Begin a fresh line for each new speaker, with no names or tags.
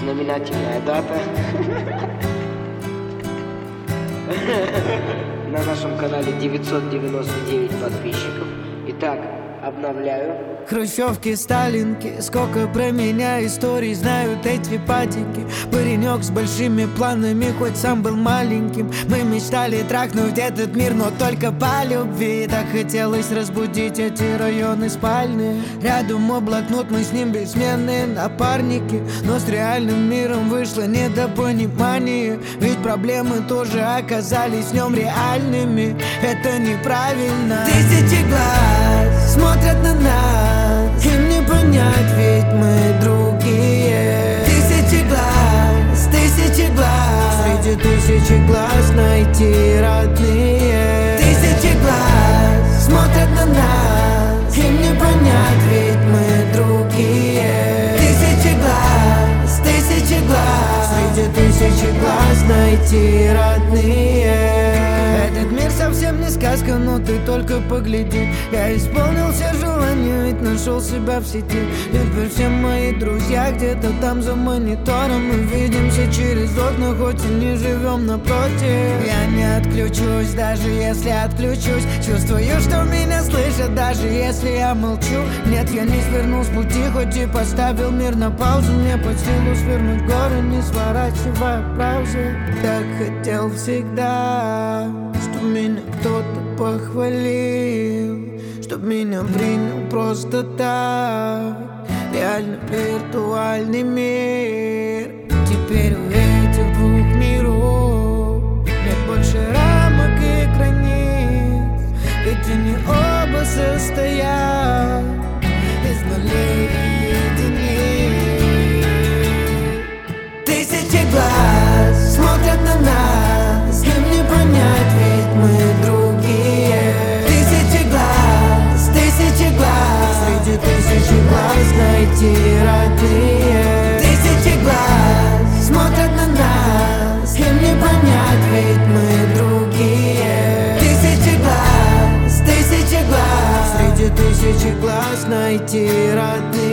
знаменательная дата. На нашем канале 999 подписчиков. Итак, обновляю.
Хрущевки, сталинки, сколько про меня историй знают эти патики. Паренек с большими планами, хоть сам был маленьким. Мы мечтали трахнуть этот мир, но только по любви. Так хотелось разбудить эти районы спальни. Рядом мой блокнот, мы с ним бессменные напарники. Но с реальным миром вышло недопонимание. Ведь проблемы тоже оказались в нем реальными. Это неправильно. Тысячи глаз смотрят на нас, им не понять, ведь мы другие. Тысячи глаз среди тысячи глаз найти родные. Тысячи глаз смотрят на нас, им не понять, ведь мы другие. Тысячи глаз среди тысячи глаз найти родные. Этот мир совсем не сказка, но ты только погляди. Я исполнил все желания, ведь нашел себя в сети. Теперь все мои друзья где-то там за монитором. Мы видимся через окна, хоть и не живем напротив. Я не отключусь, даже если отключусь. Чувствую, что меня слышат, даже если я молчу. Нет, я не свернул с пути, хоть и поставил мир на паузу. Мне под силу свернуть горы, не сворачивая браузер. Так хотел всегда, чтоб меня кто-то похвалил, чтоб меня принял просто так. Реально виртуальный мир. Теперь у этих двух миров нет больше рамок и границ, ведь они оба состоят из нулей и единиц. Тысячи глаз смотрят на нас, им не понять, ведь мы другие. Тысячи глаз среди тысячи глаз найти родные. Тысячи глаз смотрят на нас, им не понять, ведь мы другие. Тысячи глаз среди тысячи глаз найти родные.